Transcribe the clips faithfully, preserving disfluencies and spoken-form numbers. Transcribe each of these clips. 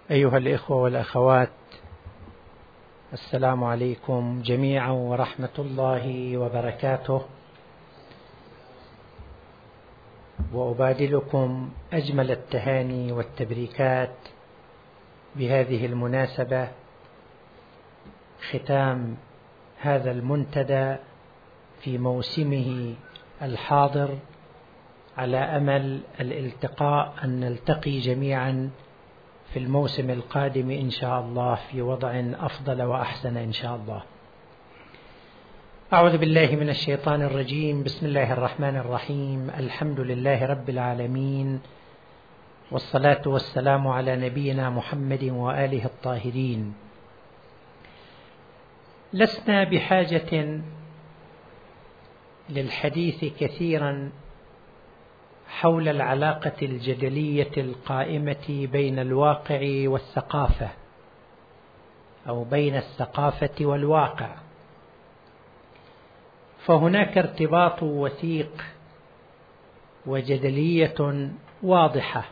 أيها الإخوة والأخوات، السلام عليكم جميعا ورحمة الله وبركاته. وأبادلكم أجمل التهاني والتبريكات بهذه المناسبة، ختام هذا المنتدى في موسمه الحاضر، على أمل الالتقاء أن نلتقي جميعا في الموسم القادم إن شاء الله في وضع أفضل وأحسن إن شاء الله. أعوذ بالله من الشيطان الرجيم. بسم الله الرحمن الرحيم. الحمد لله رب العالمين، والصلاة والسلام على نبينا محمد وآله الطاهرين. لسنا بحاجة للحديث كثيرا حول العلاقة الجدلية القائمة بين الواقع والثقافة، أو بين الثقافة والواقع، فهناك ارتباط وثيق وجدلية واضحة.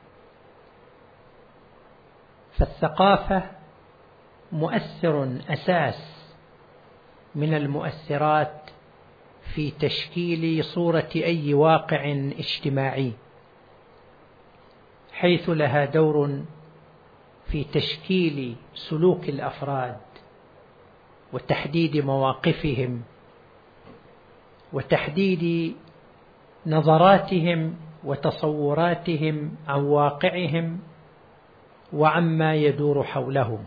فالثقافة مؤثر أساس من المؤثرات في تشكيل صورة أي واقع اجتماعي، حيث لها دور في تشكيل سلوك الأفراد وتحديد مواقفهم وتحديد نظراتهم وتصوراتهم عن واقعهم وعما يدور حولهم.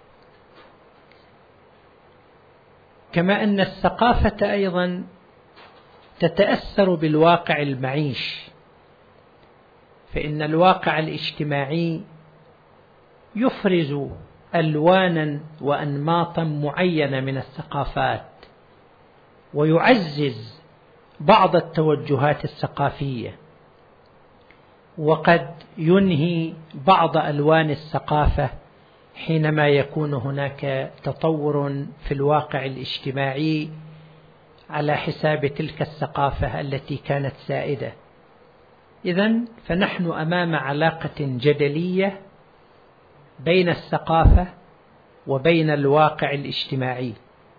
كما أن الثقافة أيضا تتأثر بالواقع المعيش، فإن الواقع الاجتماعي يفرز ألوانا وأنماطا معينة من الثقافات، ويعزز بعض التوجهات الثقافية، وقد ينهي بعض ألوان الثقافة حينما يكون هناك تطور في الواقع الاجتماعي على حساب تلك الثقافة التي كانت سائدة. إذن فنحن أمام علاقة جدلية بين الثقافة وبين الواقع الاجتماعي.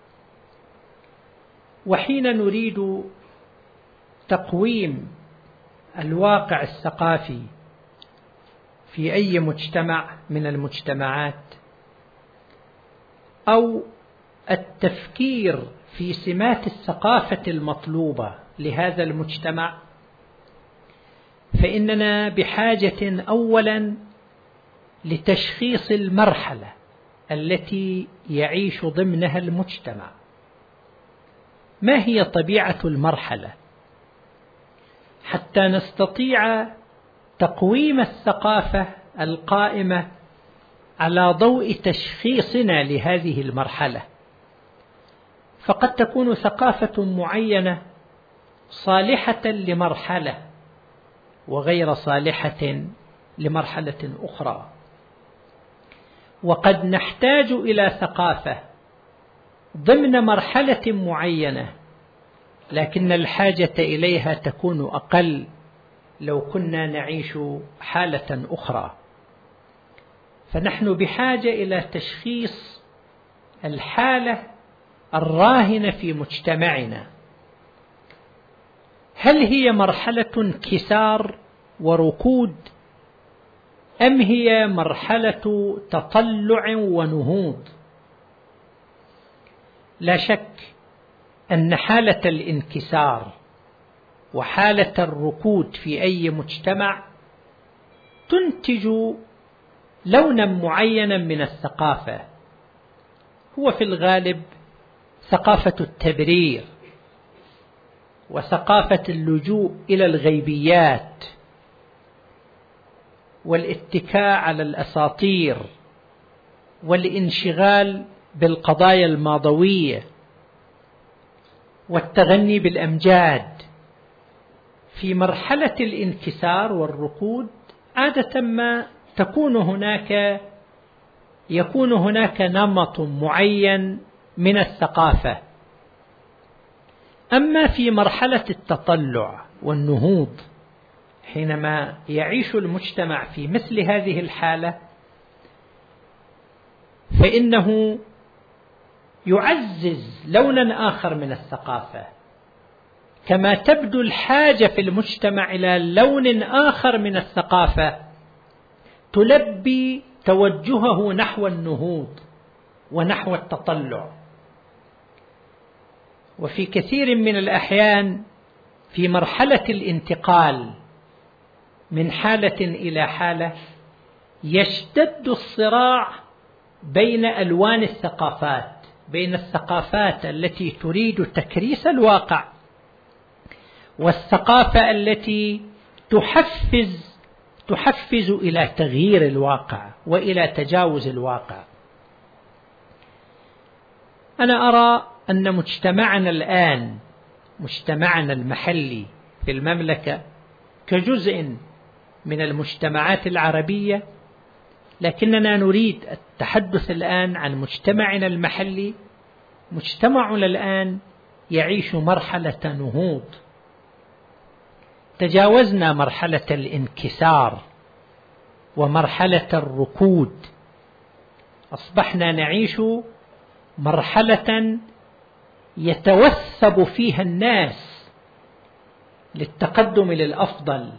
وحين نريد تقويم الواقع الثقافي في أي مجتمع من المجتمعات، أو التفكير في سمات الثقافة المطلوبة لهذا المجتمع، فإننا بحاجة أولا لتشخيص المرحلة التي يعيش ضمنها المجتمع. ما هي طبيعة المرحلة حتى نستطيع تقويم الثقافة القائمة على ضوء تشخيصنا لهذه المرحلة؟ فقد تكون ثقافة معينة صالحة لمرحلة وغير صالحة لمرحلة أخرى، وقد نحتاج إلى ثقافة ضمن مرحلة معينة، لكن الحاجة إليها تكون أقل لو كنا نعيش حالة أخرى. فنحن بحاجة إلى تشخيص الحالة الراهنة في مجتمعنا. هل هي مرحلة انكسار وركود، أم هي مرحلة تطلع ونهوض؟ لا شك أن حالة الانكسار وحالة الركود في أي مجتمع تنتج لونا معينا من الثقافة، هو في الغالب ثقافة التبرير وثقافة اللجوء إلى الغيبيات والاتكاء على الأساطير والانشغال بالقضايا الماضوية والتغني بالأمجاد. في مرحلة الانكسار والركود عادة ما تكون هناك يكون هناك نمط معين من الثقافة. أما في مرحلة التطلع والنهوض، حينما يعيش المجتمع في مثل هذه الحالة، فإنه يعزز لونا آخر من الثقافة، كما تبدو الحاجة في المجتمع إلى لون آخر من الثقافة تلبي توجهه نحو النهوض ونحو التطلع. وفي كثير من الأحيان في مرحلة الانتقال من حالة إلى حالة يشتد الصراع بين ألوان الثقافات، بين الثقافات التي تريد تكريس الواقع والثقافة التي تحفز تحفز إلى تغيير الواقع وإلى تجاوز الواقع. أنا أرى أن مجتمعنا الآن، مجتمعنا المحلي في المملكة كجزء من المجتمعات العربية، لكننا نريد التحدث الآن عن مجتمعنا المحلي. مجتمعنا الآن يعيش مرحلة نهوض، تجاوزنا مرحلة الانكسار ومرحلة الركود، أصبحنا نعيش مرحلة يتوثب فيها الناس للتقدم للأفضل،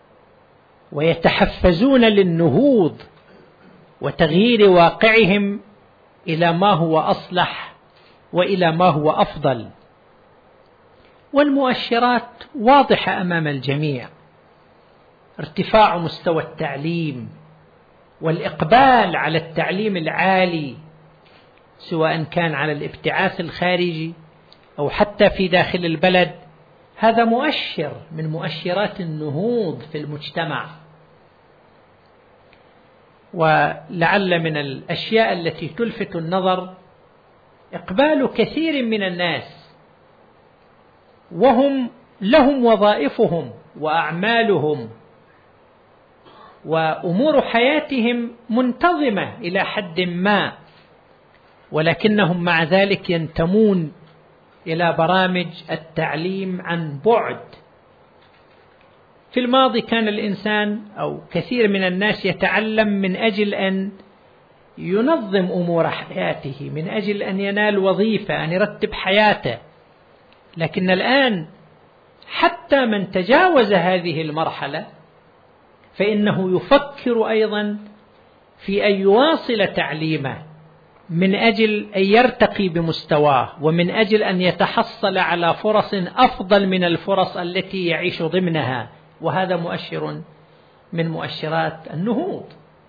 ويتحفزون للنهوض وتغيير واقعهم إلى ما هو أصلح وإلى ما هو أفضل. والمؤشرات واضحة أمام الجميع: ارتفاع مستوى التعليم والإقبال على التعليم العالي، سواء كان على الابتعاث الخارجي أو حتى في داخل البلد. هذا مؤشر من مؤشرات النهوض في المجتمع. ولعل من الأشياء التي تلفت النظر إقبال كثير من الناس وهم لهم وظائفهم وأعمالهم وأمور حياتهم منتظمة إلى حد ما، ولكنهم مع ذلك ينتمون إلى برامج التعليم عن بعد. في الماضي كان الإنسان أو كثير من الناس يتعلم من أجل أن ينظم أمور حياته، من أجل أن ينال وظيفة، أن يرتب حياته. لكن الآن حتى من تجاوز هذه المرحلة فإنه يفكر أيضا في أن يواصل تعليمه من أجل أن يرتقي بمستواه، ومن أجل أن يتحصل على فرص أفضل من الفرص التي يعيش ضمنها. وهذا مؤشر من مؤشرات النهوض.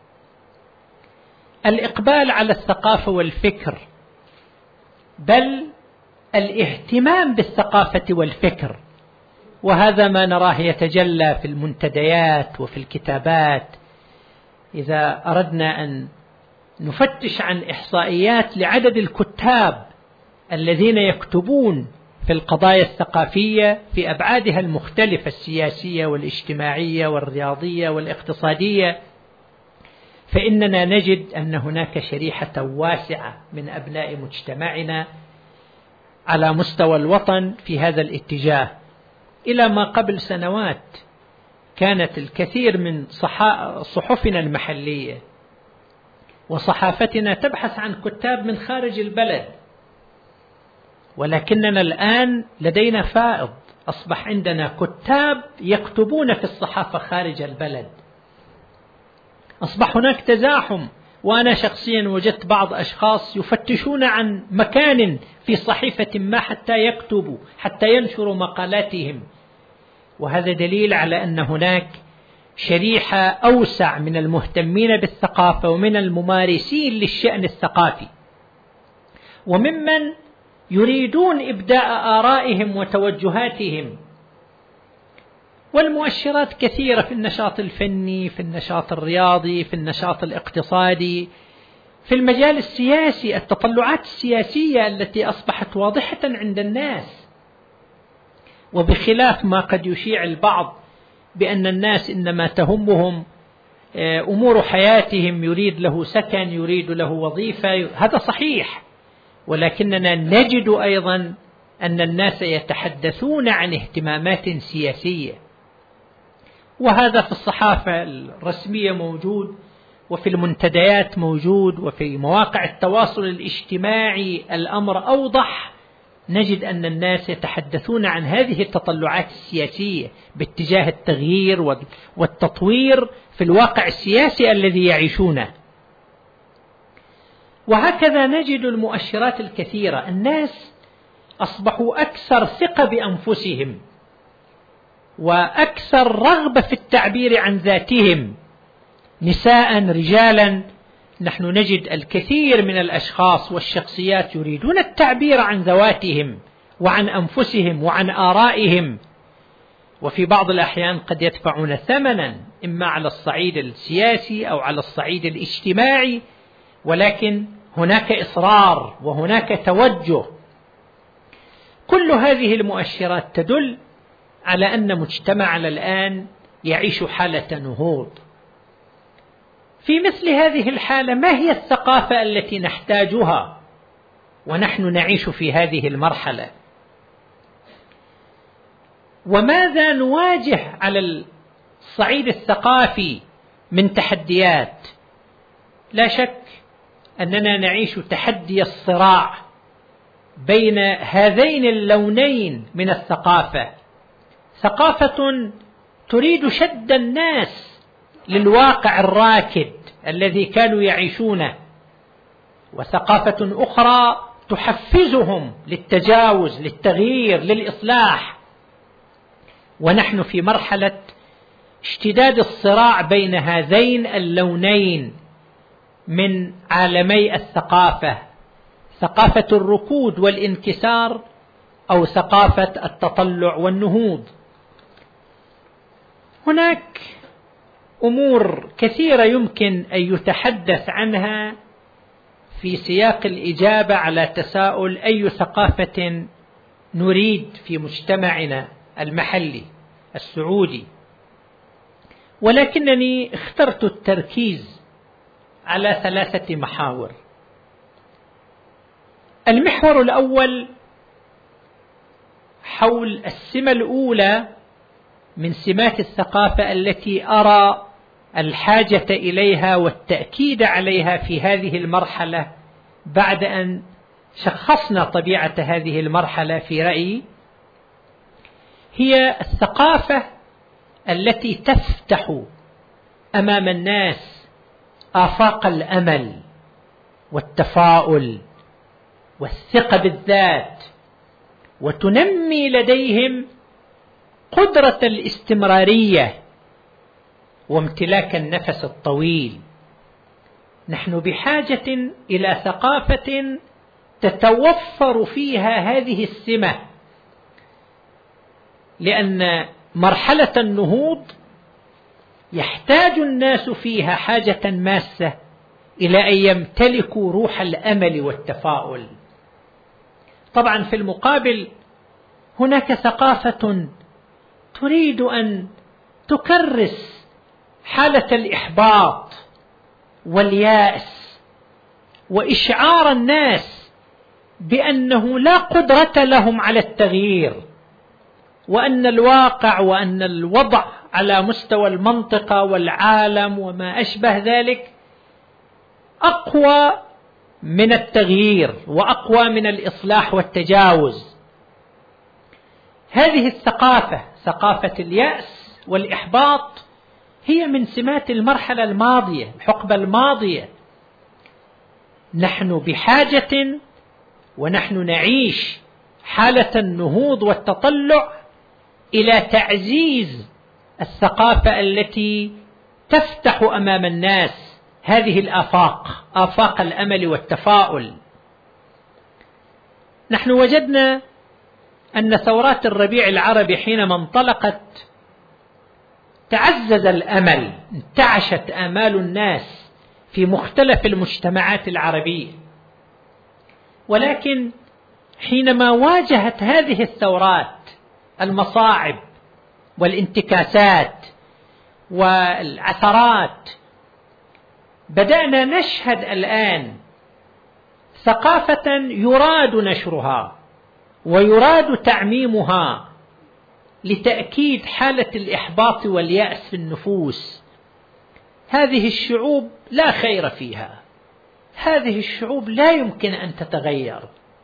الإقبال على الثقافة والفكر، بل الاهتمام بالثقافة والفكر، وهذا ما نراه يتجلى في المنتديات وفي الكتابات. إذا أردنا أن نفتش عن إحصائيات لعدد الكتاب الذين يكتبون في القضايا الثقافية في أبعادها المختلفة، السياسية والاجتماعية والرياضية والاقتصادية، فإننا نجد أن هناك شريحة واسعة من أبناء مجتمعنا على مستوى الوطن في هذا الاتجاه. إلى ما قبل سنوات كانت الكثير من صحفنا المحلية وصحافتنا تبحث عن كتاب من خارج البلد، ولكننا الآن لدينا فائض، أصبح عندنا كتاب يكتبون في الصحافة خارج البلد. أصبح هناك تزاحم، وأنا شخصيا وجدت بعض أشخاص يفتشون عن مكان في صحيفة ما حتى يكتبوا، حتى ينشروا مقالاتهم. وهذا دليل على أن هناك شريحة أوسع من المهتمين بالثقافة ومن الممارسين للشأن الثقافي، وممن يريدون إبداء آرائهم وتوجهاتهم. والمؤشرات كثيرة في النشاط الفني، في النشاط الرياضي، في النشاط الاقتصادي، في المجال السياسي، التطلعات السياسية التي أصبحت واضحة عند الناس. وبخلاف ما قد يشيع البعض بأن الناس إنما تهمهم أمور حياتهم، يريد له سكن، يريد له وظيفة، هذا صحيح، ولكننا نجد أيضا أن الناس يتحدثون عن اهتمامات سياسية، وهذا في الصحافة الرسمية موجود، وفي المنتديات موجود، وفي مواقع التواصل الاجتماعي الأمر أوضح، نجد أن الناس يتحدثون عن هذه التطلعات السياسية باتجاه التغيير والتطوير في الواقع السياسي الذي يعيشونه. وهكذا نجد المؤشرات الكثيرة، الناس أصبحوا أكثر ثقة بأنفسهم وأكثر رغبة في التعبير عن ذاتهم، نساء رجالا. نحن نجد الكثير من الأشخاص والشخصيات يريدون التعبير عن ذواتهم وعن أنفسهم وعن آرائهم، وفي بعض الأحيان قد يدفعون ثمنا إما على الصعيد السياسي أو على الصعيد الاجتماعي، ولكن هناك إصرار وهناك توجه. كل هذه المؤشرات تدل على أن مجتمعنا الآن يعيش حالة نهوض. في مثل هذه الحالة ما هي الثقافة التي نحتاجها ونحن نعيش في هذه المرحلة؟ وماذا نواجه على الصعيد الثقافي من تحديات؟ لا شك أننا نعيش تحدي الصراع بين هذين اللونين من الثقافة، ثقافة تريد شد الناس للواقع الراكد الذي كانوا يعيشونه، وثقافة أخرى تحفزهم للتجاوز، للتغيير، للإصلاح. ونحن في مرحلة اشتداد الصراع بين هذين اللونين من عالمي الثقافة، ثقافة الركود والانكسار أو ثقافة التطلع والنهوض. هناك أمور كثيرة يمكن أن يتحدث عنها في سياق الإجابة على تساؤل أي ثقافة نريد في مجتمعنا المحلي السعودي، ولكنني اخترت التركيز على ثلاثة محاور. المحور الأول حول السمة الأولى من سمات الثقافة التي أرى الحاجة إليها والتأكيد عليها في هذه المرحلة، بعد أن شخصنا طبيعة هذه المرحلة في رأيي، هي الثقافة التي تفتح أمام الناس آفاق الأمل والتفاؤل والثقة بالذات، وتنمي لديهم قدرة الاستمرارية وامتلاك النفس الطويل. نحن بحاجة إلى ثقافة تتوفر فيها هذه السمة، لأن مرحلة النهوض يحتاج الناس فيها حاجة ماسة إلى أن يمتلكوا روح الأمل والتفاؤل. طبعا في المقابل هناك ثقافة تريد أن تكرس حالة الإحباط واليأس، وإشعار الناس بأنه لا قدرة لهم على التغيير، وأن الواقع وأن الوضع على مستوى المنطقة والعالم وما أشبه ذلك أقوى من التغيير وأقوى من الإصلاح والتجاوز. هذه الثقافة، ثقافة اليأس والإحباط، هي من سمات المرحلة الماضية، الحقبة الماضية. نحن بحاجة ونحن نعيش حالة النهوض والتطلع إلى تعزيز الثقافة التي تفتح أمام الناس هذه الآفاق، آفاق الأمل والتفاؤل. نحن وجدنا أن ثورات الربيع العربي حينما انطلقت تعزز الأمل، انتعشت آمال الناس في مختلف المجتمعات العربية، ولكن حينما واجهت هذه الثورات المصاعب والانتكاسات والعثرات، بدأنا نشهد الآن ثقافة يراد نشرها ويراد تعميمها لتأكيد حالة الإحباط واليأس في النفوس. هذه الشعوب لا خير فيها، هذه الشعوب لا يمكن أن تتغير،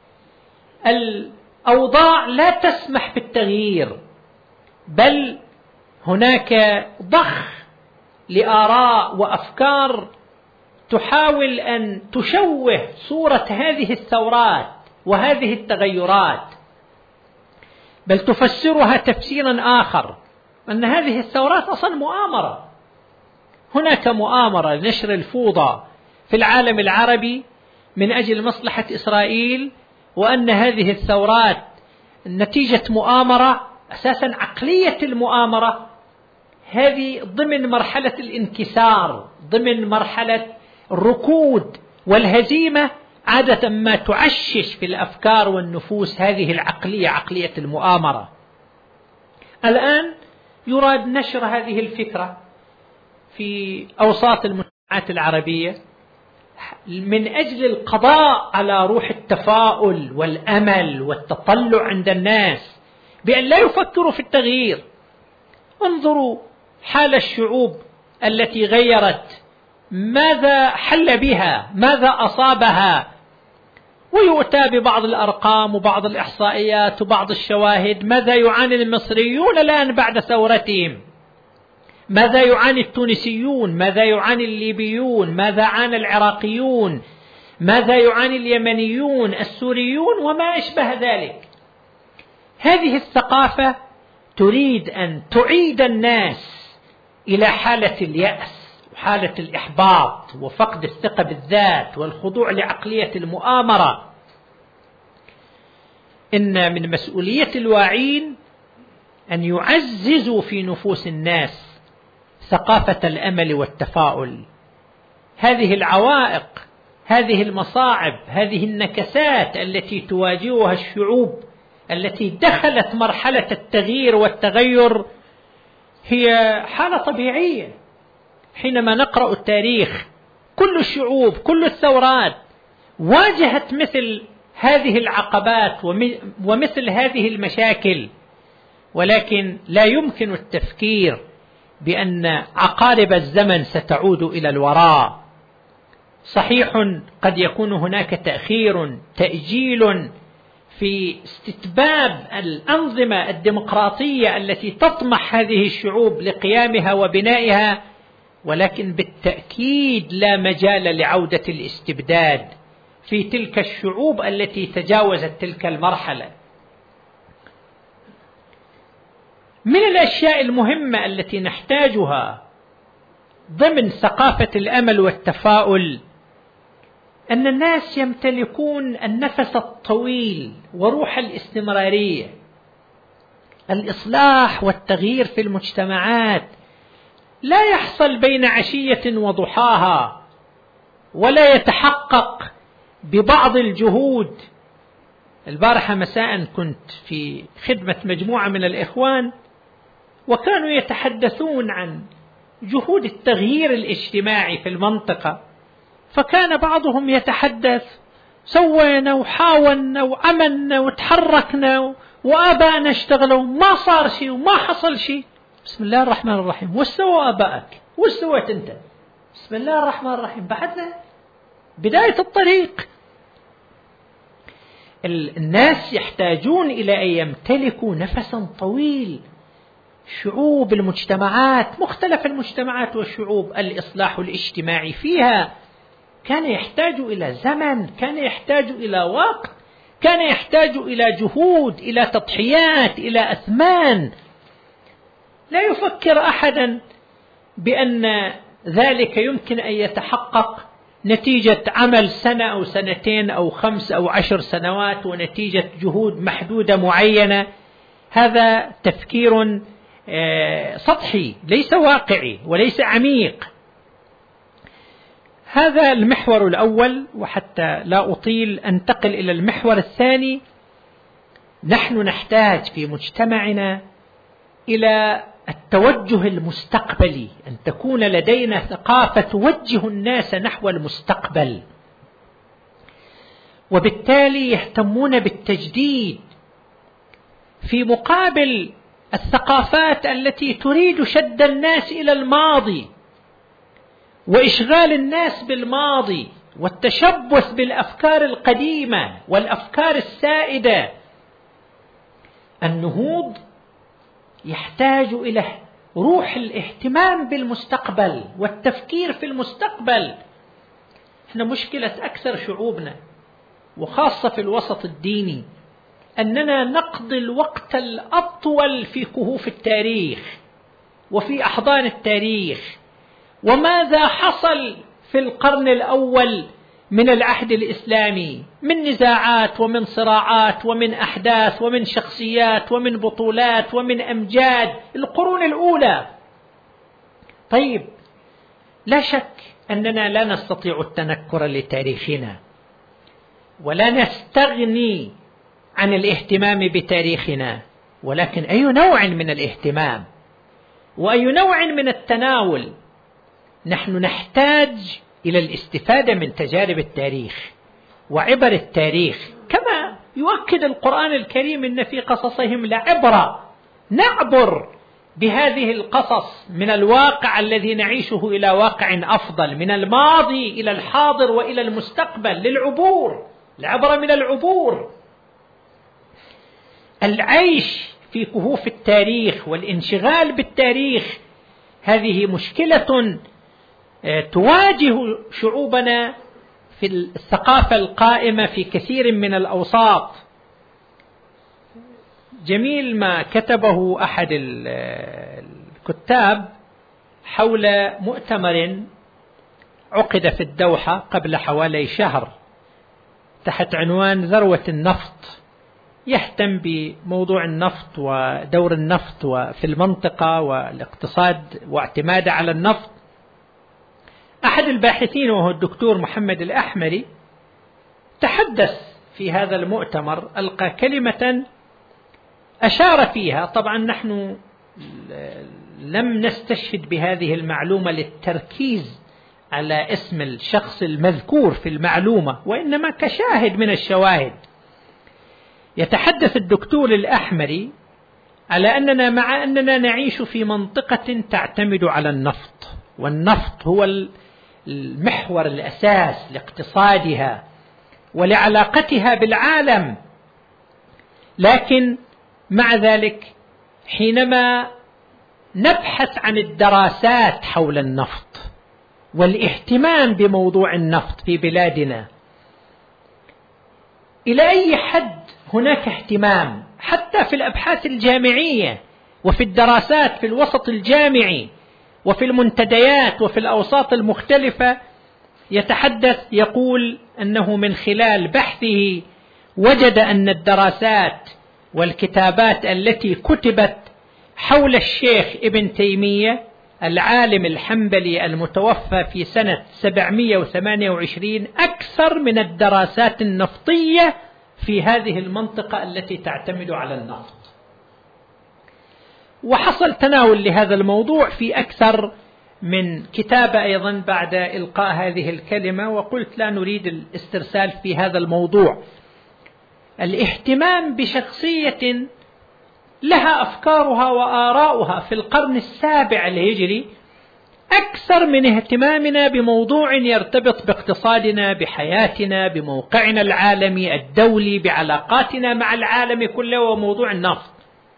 الأوضاع لا تسمح بالتغيير، بل هناك ضخ لآراء وأفكار تحاول أن تشوه صورة هذه الثورات وهذه التغيرات، بل تفسرها تفسيرا آخر، أن هذه الثورات أصلا مؤامرة، هناك مؤامرة لنشر الفوضى في العالم العربي من أجل مصلحة إسرائيل، وأن هذه الثورات نتيجة مؤامرة. أساسا عقلية المؤامرة هذه ضمن مرحلة الانكسار، ضمن مرحلة الركود والهزيمة، عادة ما تعشش في الأفكار والنفوس هذه العقلية، عقلية المؤامرة. الآن يراد نشر هذه الفكرة في أوساط المجتمعات العربية من أجل القضاء على روح التفاؤل والأمل والتطلع عند الناس بأن لا يفكروا في التغيير. انظروا حال الشعوب التي غيرت، ماذا حل بها، ماذا أصابها، ويؤتى ببعض الأرقام وبعض الإحصائيات وبعض الشواهد. ماذا يعاني المصريون الآن بعد ثورتهم؟ ماذا يعاني التونسيون؟ ماذا يعاني الليبيون؟ ماذا عانى العراقيون؟ ماذا يعاني اليمنيون، السوريون، وما أشبه ذلك؟ هذه الثقافة تريد أن تعيد الناس إلى حالة اليأس وحالة الإحباط وفقد الثقة بالذات والخضوع لعقلية المؤامرة. إن من مسؤولية الواعين أن يعززوا في نفوس الناس ثقافة الأمل والتفاؤل. هذه العوائق، هذه المصاعب، هذه النكسات التي تواجهها الشعوب التي دخلت مرحلة التغيير والتغير هي حالة طبيعية. حينما نقرأ التاريخ كل الشعوب، كل الثورات واجهت مثل هذه العقبات ومثل هذه المشاكل، ولكن لا يمكن التفكير بأن عقارب الزمن ستعود إلى الوراء. صحيح قد يكون هناك تأخير، تأجيل في استتباب الأنظمة الديمقراطية التي تطمح هذه الشعوب لقيامها وبنائها، ولكن بالتأكيد لا مجال لعودة الاستبداد في تلك الشعوب التي تجاوزت تلك المرحلة. من الأشياء المهمة التي نحتاجها ضمن ثقافة الأمل والتفاؤل أن الناس يمتلكون النفس الطويل وروح الاستمرارية. الإصلاح والتغيير في المجتمعات لا يحصل بين عشية وضحاها، ولا يتحقق ببعض الجهود. البارحة مساء كنت في خدمة مجموعة من الإخوان وكانوا يتحدثون عن جهود التغيير الاجتماعي في المنطقة، فكان بعضهم يتحدث سوينا وحاولنا وعملنا وتحركنا وآبائنا اشتغلوا ما صار شيء وما حصل شيء. بسم الله الرحمن الرحيم، وش سوى آبائك؟ وش سويت أنت؟ بسم الله الرحمن الرحيم، بعدنا بداية الطريق. الناس يحتاجون إلى أن يمتلكوا نفسا طويل. شعوب المجتمعات، مختلف المجتمعات والشعوب، الإصلاح الاجتماعي فيها كان يحتاج إلى زمن، كان يحتاج إلى وقت، كان يحتاج إلى جهود، إلى تضحيات، إلى أثمان. لا يفكر أحدا بأن ذلك يمكن أن يتحقق نتيجة عمل سنة أو سنتين أو خمس أو عشر سنوات ونتيجة جهود محدودة معينة. هذا تفكير سطحي، ليس واقعي وليس عميق. هذا المحور الأول، وحتى لا أطيل أنتقل إلى المحور الثاني. نحن نحتاج في مجتمعنا إلى التوجه المستقبلي، أن تكون لدينا ثقافة توجه الناس نحو المستقبل، وبالتالي يهتمون بالتجديد في مقابل الثقافات التي تريد شد الناس إلى الماضي. وإشغال الناس بالماضي والتشبث بالأفكار القديمة والأفكار السائدة. النهوض يحتاج إلى روح الاهتمام بالمستقبل والتفكير في المستقبل. احنا مشكلة أكثر شعوبنا وخاصة في الوسط الديني أننا نقضي الوقت الأطول في كهوف التاريخ وفي أحضان التاريخ. وماذا حصل في القرن الأول من العهد الإسلامي من نزاعات ومن صراعات ومن أحداث ومن شخصيات ومن بطولات ومن أمجاد القرون الأولى. طيب، لا شك أننا لا نستطيع التنكر لتاريخنا ولا نستغني عن الاهتمام بتاريخنا، ولكن أي نوع من الاهتمام وأي نوع من التناول؟ نحن نحتاج إلى الاستفادة من تجارب التاريخ وعبر التاريخ، كما يؤكد القرآن الكريم إن في قصصهم لعبرة. نعبر بهذه القصص من الواقع الذي نعيشه إلى واقع أفضل، من الماضي إلى الحاضر وإلى المستقبل، للعبور، العبرة من العبور. العيش في كهوف التاريخ والانشغال بالتاريخ هذه مشكلة تواجه شعوبنا في الثقافة القائمة في كثير من الأوساط. جميل ما كتبه أحد الكتاب حول مؤتمر عقد في الدوحة قبل حوالي شهر تحت عنوان ذروة النفط، يهتم بموضوع النفط ودور النفط في المنطقة والاقتصاد واعتماده على النفط. أحد الباحثين وهو الدكتور محمد الأحمري تحدث في هذا المؤتمر، ألقى كلمة أشار فيها، طبعا نحن لم نستشهد بهذه المعلومة للتركيز على اسم الشخص المذكور في المعلومة، وإنما كشاهد من الشواهد. يتحدث الدكتور الأحمري على أننا مع أننا نعيش في منطقة تعتمد على النفط، والنفط هو المحور الأساس لاقتصادها ولعلاقتها بالعالم، لكن مع ذلك حينما نبحث عن الدراسات حول النفط والاهتمام بموضوع النفط في بلادنا، إلى أي حد هناك اهتمام حتى في الأبحاث الجامعية وفي الدراسات في الوسط الجامعي وفي المنتديات وفي الأوساط المختلفة. يتحدث يقول أنه من خلال بحثه وجد أن الدراسات والكتابات التي كتبت حول الشيخ ابن تيمية العالم الحنبلي المتوفى في سنة سبعمائة وثمانية وعشرين أكثر من الدراسات النفطية في هذه المنطقة التي تعتمد على النفط. وحصل تناول لهذا الموضوع في أكثر من كتابة أيضا بعد إلقاء هذه الكلمة، وقلت لا نريد الاسترسال في هذا الموضوع. الاهتمام بشخصية لها أفكارها وآراؤها في القرن السابع الهجري أكثر من اهتمامنا بموضوع يرتبط باقتصادنا، بحياتنا، بموقعنا العالمي الدولي، بعلاقاتنا مع العالم كله، وموضوع النفط.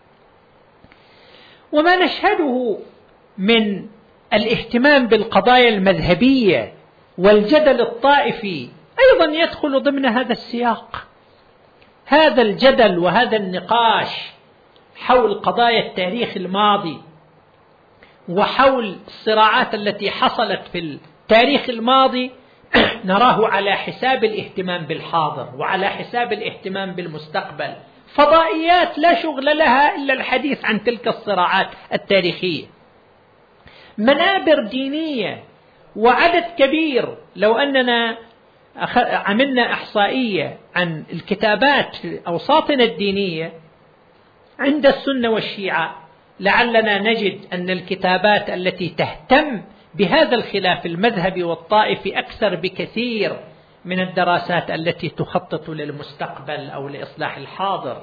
وما نشهده من الاهتمام بالقضايا المذهبية والجدل الطائفي أيضا يدخل ضمن هذا السياق. هذا الجدل وهذا النقاش حول قضايا التاريخ الماضي وحول الصراعات التي حصلت في التاريخ الماضي نراه على حساب الاهتمام بالحاضر وعلى حساب الاهتمام بالمستقبل. فضائيات لا شغل لها إلا الحديث عن تلك الصراعات التاريخية. منابر دينية وعدد كبير، لو أننا عملنا إحصائية عن الكتابات في أوساطنا الدينية عند السنة والشيعة لعلنا نجد أن الكتابات التي تهتم بهذا الخلاف المذهبي والطائفي أكثر بكثير من الدراسات التي تخطط للمستقبل أو لإصلاح الحاضر،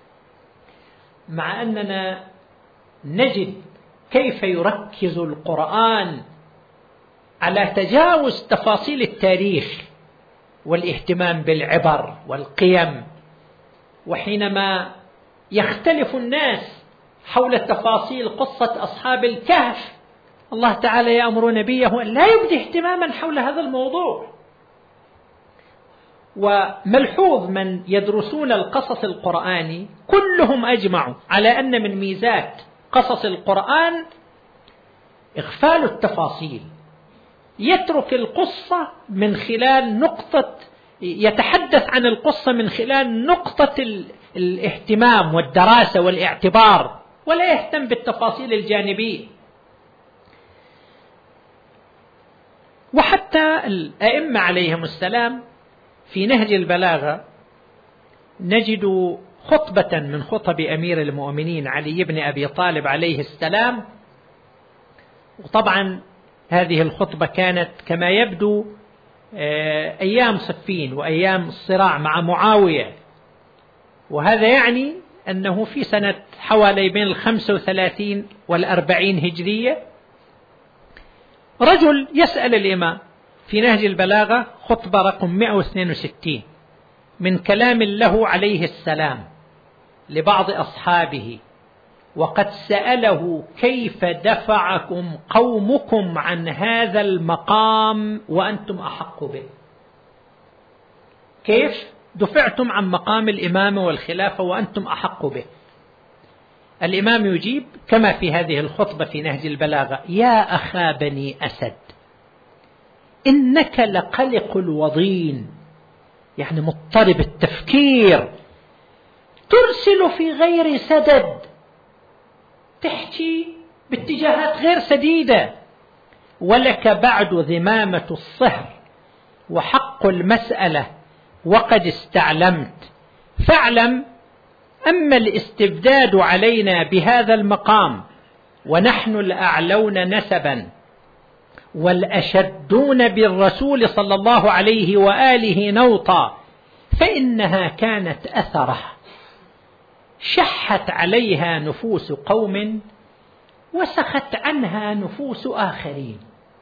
مع أننا نجد كيف يركز القرآن على تجاوز تفاصيل التاريخ والاهتمام بالعبر والقيم. وحينما يختلف الناس حول تفاصيل قصة أصحاب الكهف، الله تعالى يأمر نبيه أن لا يبدي اهتماما حول هذا الموضوع. وملحوظ من يدرسون القصص القرآني كلهم أجمعوا على أن من ميزات قصص القرآن إغفال التفاصيل، يترك القصة من خلال نقطة، يتحدث عن القصة من خلال نقطة الاهتمام والدراسة والاعتبار، ولا يهتم بالتفاصيل الجانبية. وحتى الأئمة عليهم السلام في نهج البلاغة نجد خطبة من خطب أمير المؤمنين علي بن أبي طالب عليه السلام. وطبعا هذه الخطبة كانت كما يبدو أيام صفين وأيام الصراع مع معاوية، وهذا يعني أنه في سنة حوالي بين الخمسة وثلاثين والأربعين هجرية. رجل يسأل الإمام في نهج البلاغة خطبة رقم مئة واثنين وستين من كلام له عليه السلام لبعض أصحابه، وقد سأله: كيف دفعكم قومكم عن هذا المقام وأنتم أحق به؟ كيف دفعتم عن مقام الإمامة والخلافة وأنتم أحق به؟ الإمام يجيب كما في هذه الخطبة في نهج البلاغة: يا أخا بني أسد، إنك لقلق الوضين، يعني مضطرب التفكير، ترسل في غير سدد، تحكي باتجاهات غير سديدة، ولك بعد ذمامة الصهر وحق المسألة وقد استعلمت، فاعلم أما الاستبداد علينا بهذا المقام ونحن الأعلون نسبا والأشدون بالرسول صلى الله عليه وآله نوطا، فإنها كانت أثره شحت عليها نفوس قوم وسخت عنها نفوس آخرين.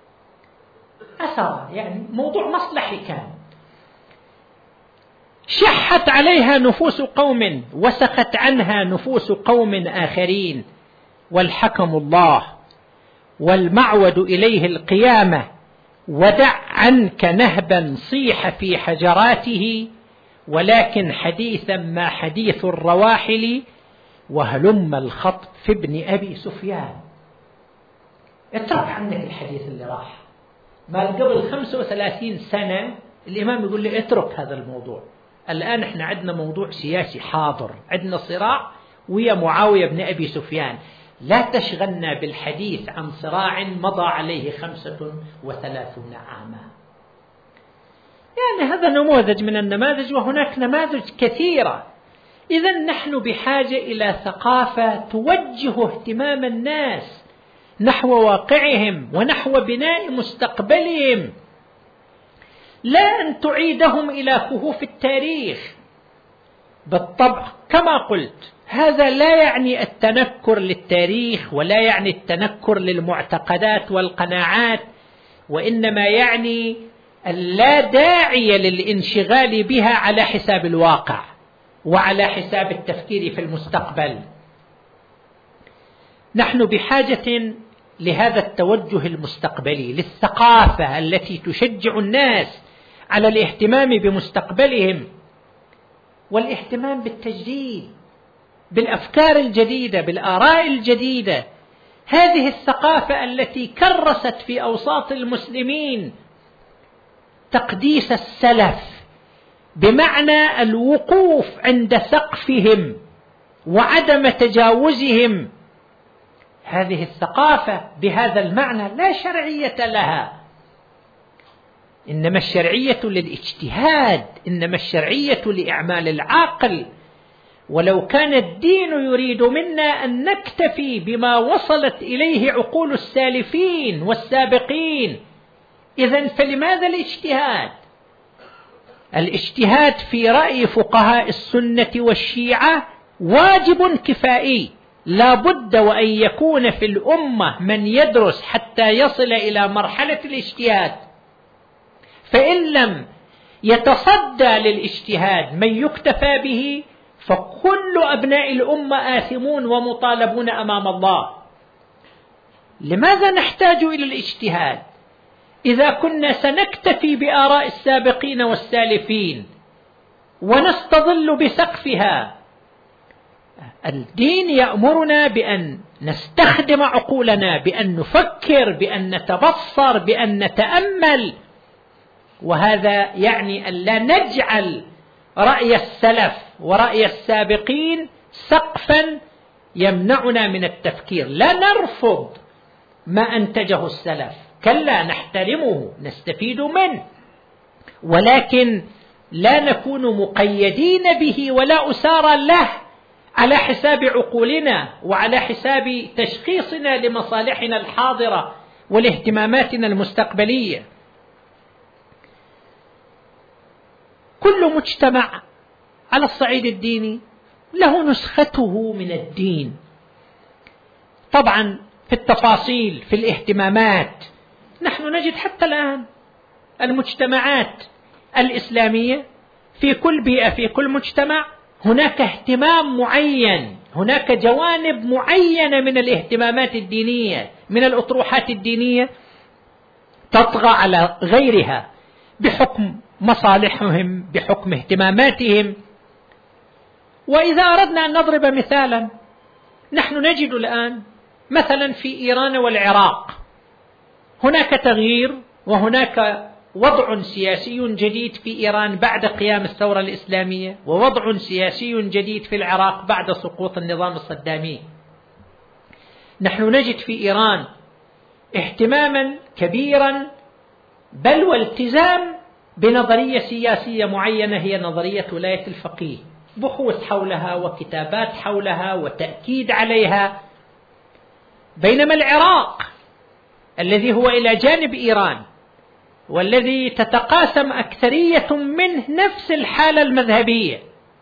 أثر يعني موضوع مصلحي، كان شحت عليها نفوس قوم وسخت عنها نفوس قوم آخرين، والحكم الله والمعود إليه القيامة، ودع عنك نهبا صيح في حجراته، ولكن حديثا ما حديث الرواحل، وهلم الخطب في ابن أبي سفيان. اترك عنك الحديث اللي راح، ما قبل خمسة وثلاثين سنة الإمام يقول لي اترك هذا الموضوع. الآن احنا عندنا موضوع سياسي حاضر، عندنا صراع ويا معاوية بن أبي سفيان، لا تشغلنا بالحديث عن صراع مضى عليه خمسة وثلاثون عاما. يعني هذا نموذج من النماذج، وهناك نماذج كثيرة. إذن نحن بحاجة إلى ثقافة توجه اهتمام الناس نحو واقعهم ونحو بناء مستقبلهم، لا أن تعيدهم إلى كهوف التاريخ. بالطبع كما قلت هذا لا يعني التنكر للتاريخ ولا يعني التنكر للمعتقدات والقناعات، وإنما يعني اللا داعي للانشغال بها على حساب الواقع وعلى حساب التفكير في المستقبل. نحن بحاجة لهذا التوجه المستقبلي، للثقافة التي تشجع الناس على الاهتمام بمستقبلهم والاهتمام بالتجديد، بالأفكار الجديدة، بالآراء الجديدة. هذه الثقافة التي كرست في أوساط المسلمين تقديس السلف بمعنى الوقوف عند سقفهم وعدم تجاوزهم. هذه الثقافة بهذا المعنى لا شرعية لها، إنما الشرعية للاجتهاد، إنما الشرعية لإعمال العقل. ولو كان الدين يريد منا أن نكتفي بما وصلت إليه عقول السالفين والسابقين، إذن فلماذا الاجتهاد؟ الاجتهاد في رأي فقهاء السنة والشيعة واجب كفائي، لا بد وأن يكون في الأمة من يدرس حتى يصل إلى مرحلة الاجتهاد، فإن لم يتصدى للاجتهاد من يكتفى به فكل أبناء الأمة آثمون ومطالبون أمام الله. لماذا نحتاج إلى الاجتهاد إذا كنا سنكتفي بآراء السابقين والسالفين ونستظل بسقفها؟ الدين يأمرنا بأن نستخدم عقولنا، بأن نفكر، بأن نتبصر، بأن نتأمل، وهذا يعني أن لا نجعل رأي السلف ورأي السابقين سقفا يمنعنا من التفكير. لا نرفض ما أنتجه السلف، كلا نحترمه نستفيد منه، ولكن لا نكون مقيدين به ولا أسارى له على حساب عقولنا وعلى حساب تشخيصنا لمصالحنا الحاضرة ولاهتماماتنا المستقبلية. كل مجتمع على الصعيد الديني له نسخته من الدين. طبعا في التفاصيل في الاهتمامات نحن نجد حتى الآن المجتمعات الإسلامية في كل بيئة في كل مجتمع هناك اهتمام معين، هناك جوانب معينة من الاهتمامات الدينية، من الأطروحات الدينية تطغى على غيرها بحكم مصالحهم، بحكم اهتماماتهم. وإذا أردنا أن نضرب مثالا، نحن نجد الآن مثلا في إيران والعراق هناك تغيير وهناك وضع سياسي جديد في إيران بعد قيام الثورة الإسلامية، ووضع سياسي جديد في العراق بعد سقوط النظام الصدامي. نحن نجد في إيران اهتماما كبيرا بل والتزام بنظرية سياسية معينة هي نظرية ولاية الفقيه، بحوث حولها وكتابات حولها وتأكيد عليها. بينما العراق الذي هو إلى جانب إيران والذي تتقاسم أكثرية منه نفس الحالة المذهبية،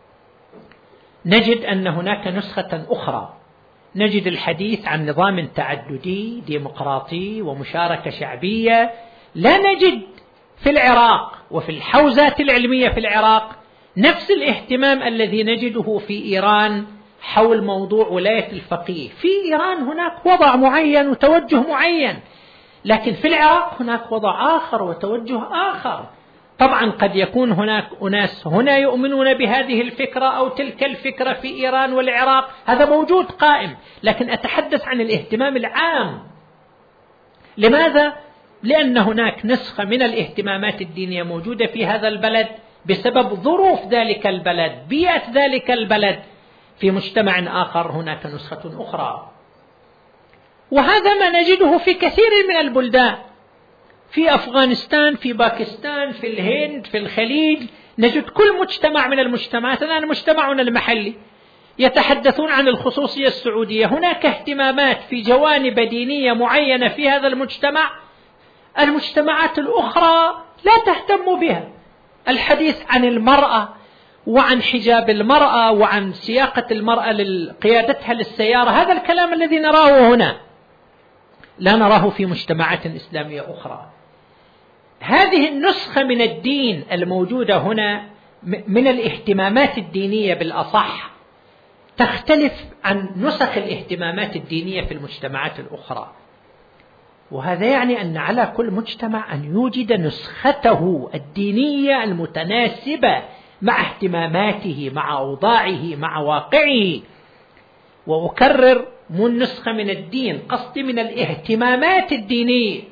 نجد أن هناك نسخة أخرى، نجد الحديث عن نظام تعددي ديمقراطي ومشاركة شعبية. لا نجد في العراق وفي الحوزات العلمية في العراق نفس الاهتمام الذي نجده في إيران حول موضوع ولاية الفقيه. في إيران هناك وضع معين وتوجه معين، لكن في العراق هناك وضع آخر وتوجه آخر. طبعا قد يكون هناك أناس هنا يؤمنون بهذه الفكرة أو تلك الفكرة في إيران والعراق، هذا موجود قائم، لكن أتحدث عن الاهتمام العام. لماذا؟ لأن هناك نسخة من الاهتمامات الدينية موجودة في هذا البلد بسبب ظروف ذلك البلد، بيئة ذلك البلد. في مجتمع آخر هناك نسخة أخرى، وهذا ما نجده في كثير من البلدان، في أفغانستان، في باكستان، في الهند، في الخليج. نجد كل مجتمع من المجتمعات، الآن مجتمعنا المحلي يتحدثون عن الخصوصية السعودية، هناك اهتمامات في جوانب دينية معينة في هذا المجتمع المجتمعات الأخرى لا تهتم بها. الحديث عن المرأة وعن حجاب المرأة وعن سياقة المرأة لقيادتها للسيارة، هذا الكلام الذي نراه هنا لا نراه في مجتمعات إسلامية أخرى. هذه النسخة من الدين الموجودة هنا من الاهتمامات الدينية بالأصح تختلف عن نسخ الاهتمامات الدينية في المجتمعات الأخرى، وهذا يعني أن على كل مجتمع أن يوجد نسخته الدينية المتناسبة مع اهتماماته، مع أوضاعه، مع واقعه. وأكرر، مو النسخة من الدين، قصدي من الاهتمامات الدينية.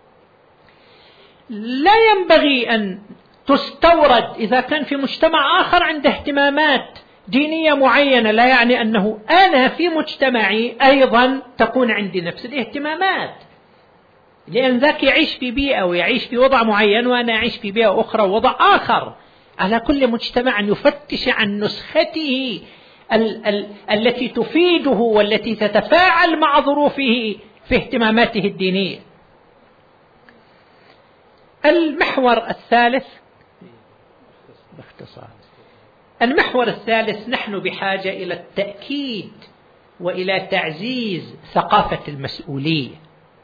لا ينبغي أن تستورد إذا كان في مجتمع آخر عنده اهتمامات دينية معينة، لا يعني أنه أنا في مجتمعي أيضا تكون عندي نفس الاهتمامات، لأن ذاك يعيش في بيئة ويعيش في وضع معين وأنا أعيش في بيئة أخرى ووضع آخر. على كل مجتمع أن يفتش عن نسخته ال- ال- التي تفيده والتي تتفاعل مع ظروفه في اهتماماته الدينية. المحور الثالث باختصار، المحور الثالث، نحن بحاجة إلى التأكيد وإلى تعزيز ثقافة المسؤولية.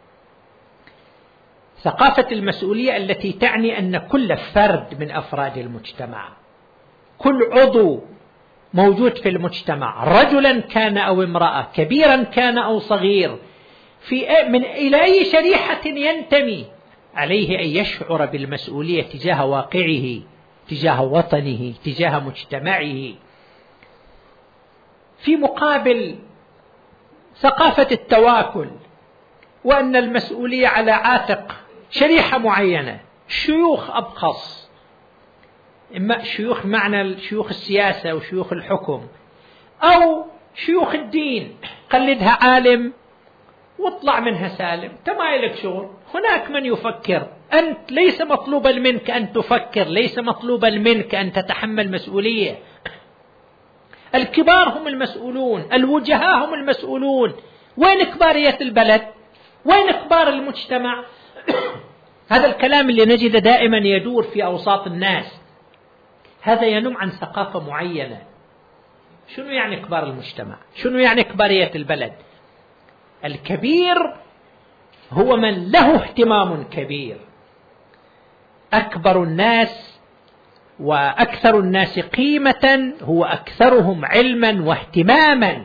ثقافة المسؤولية التي تعني أن كل فرد من أفراد المجتمع، كل عضو موجود في المجتمع، رجلا كان أو امرأة، كبيرا كان أو صغير، في من إلى أي شريحة ينتمي، عليه أن يشعر بالمسؤولية تجاه واقعه، تجاه وطنه، تجاه مجتمعه. في مقابل ثقافة التواكل، وأن المسؤولية على عاتق شريحة معينة، شيوخ أبخص، إما شيوخ معنى شيوخ السياسة وشيوخ الحكم، أو شيوخ الدين، قلدها عالم واطلع منها سالم، تما لك شغل. هناك من يفكر، أنت ليس مطلوبا منك أن تفكر، ليس مطلوبا منك أن تتحمل مسؤولية. الكبار هم المسؤولون، الوجهاء هم المسؤولون. وين كبارية البلد؟ وين كبار المجتمع؟ هذا الكلام اللي نجد دائما يدور في أوساط الناس، هذا ينم عن ثقافة معينة. شنو يعني كبار المجتمع؟ شنو يعني كبارية البلد؟ الكبير هو من له اهتمام كبير. أكبر الناس وأكثر الناس قيمة هو أكثرهم علما واهتماما.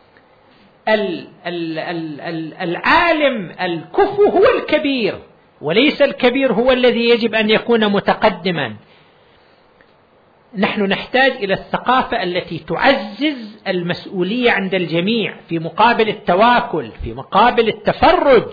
العالم الكفو هو الكبير، وليس الكبير هو الذي يجب أن يكون متقدما. نحن نحتاج إلى الثقافة التي تعزز المسؤولية عند الجميع في مقابل التواكل، في مقابل التفرج،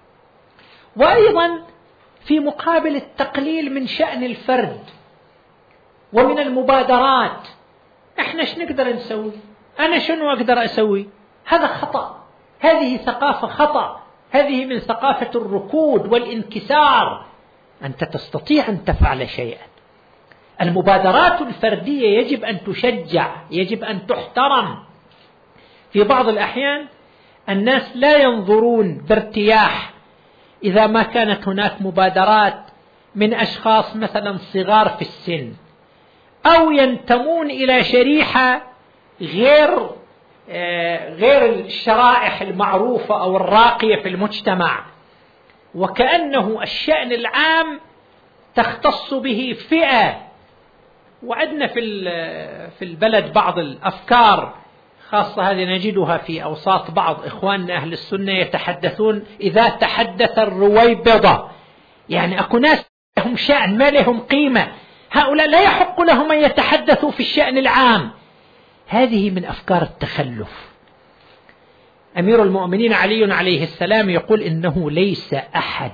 وأيضا في مقابل التقليل من شأن الفرد ومن المبادرات. احنا شو نقدر نسوي؟ أنا شنو أقدر أسوي؟ هذا خطأ، هذه ثقافة خطأ، هذه من ثقافة الركود والانكسار. أنت تستطيع أن تفعل شيئا. المبادرات الفردية يجب أن تشجع، يجب أن تحترم. في بعض الأحيان الناس لا ينظرون بارتياح إذا ما كانت هناك مبادرات من أشخاص مثلا صغار في السن، أو ينتمون إلى شريحة غير غير الشرائح المعروفة أو الراقية في المجتمع، وكأنه الشأن العام تختص به فئة. وعندنا في في البلد بعض الأفكار، خاصة هذه نجدها في أوساط بعض إخواننا أهل السنة، يتحدثون إذا تحدث الرويبضة، يعني أكو ناس لهم شأن ما لهم قيمة، هؤلاء لا يحق لهم أن يتحدثوا في الشأن العام. هذه من أفكار التخلف. أمير المؤمنين علي عليه السلام يقول إنه ليس أحد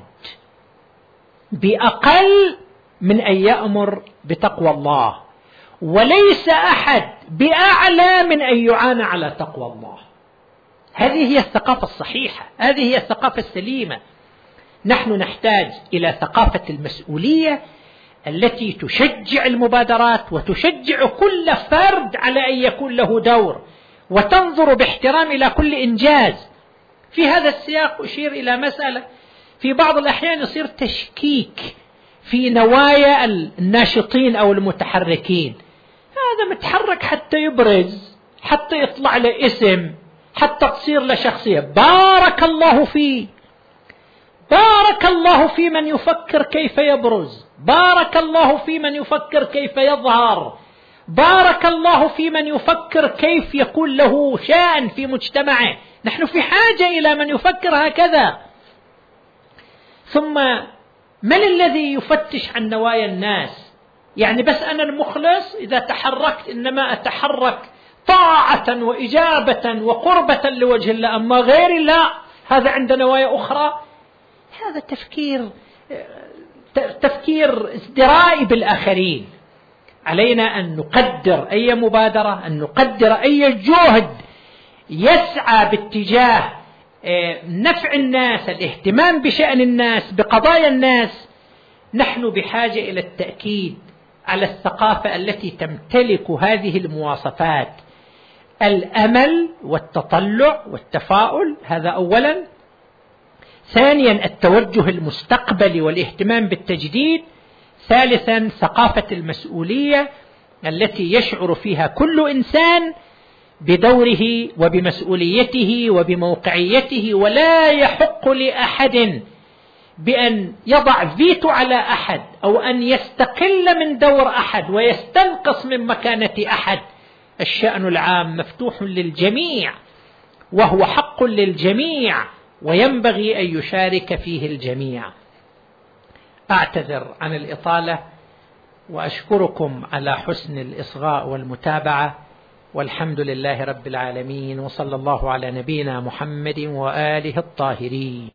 بأقل من أن يأمر بتقوى الله، وليس أحد بأعلى من أن يعان على تقوى الله. هذه هي الثقافة الصحيحة، هذه هي الثقافة السليمة. نحن نحتاج إلى ثقافة المسؤولية التي تشجع المبادرات وتشجع كل فرد على أن يكون له دور، وتنظر باحترام إلى كل إنجاز. في هذا السياق أشير إلى مسألة في بعض الأحيان يصير تشكيك في نوايا الناشطين أو المتحركين. هذا متحرك حتى يبرز، حتى يطلع له اسم، حتى تصير له شخصية. بارك الله فيه، بارك الله في من يفكر كيف يبرز، بارك الله في من يفكر كيف يظهر، بارك الله في من يفكر كيف يكون له شأن في مجتمعه. نحن في حاجة إلى من يفكر هكذا. ثم من الذي يفتش عن نوايا الناس؟ يعني بس أنا المخلص إذا تحركت إنما أتحرك طاعة وإجابة وقربة لوجه الله، أما غيري لا، هذا عنده نوايا أخرى. هذا تفكير تفكير ازدرائي بالآخرين. علينا أن نقدر أي مبادرة، أن نقدر أي جهد يسعى باتجاه نفع الناس، الاهتمام بشأن الناس، بقضايا الناس. نحن بحاجة إلى التأكيد على الثقافة التي تمتلك هذه المواصفات: الأمل والتطلع والتفاؤل، هذا أولا. ثانيا التوجه المستقبلي والاهتمام بالتجديد. ثالثا ثقافة المسؤولية التي يشعر فيها كل إنسان بدوره وبمسؤوليته وبموقعيته، ولا يحق لأحد بأن يضع فيتو على أحد أو أن يستقل من دور أحد ويستنقص من مكانة أحد. الشأن العام مفتوح للجميع وهو حق للجميع، وينبغي أن يشارك فيه الجميع. أعتذر عن الإطالة وأشكركم على حسن الإصغاء والمتابعة، والحمد لله رب العالمين، وصلى الله على نبينا محمد وآله الطاهرين.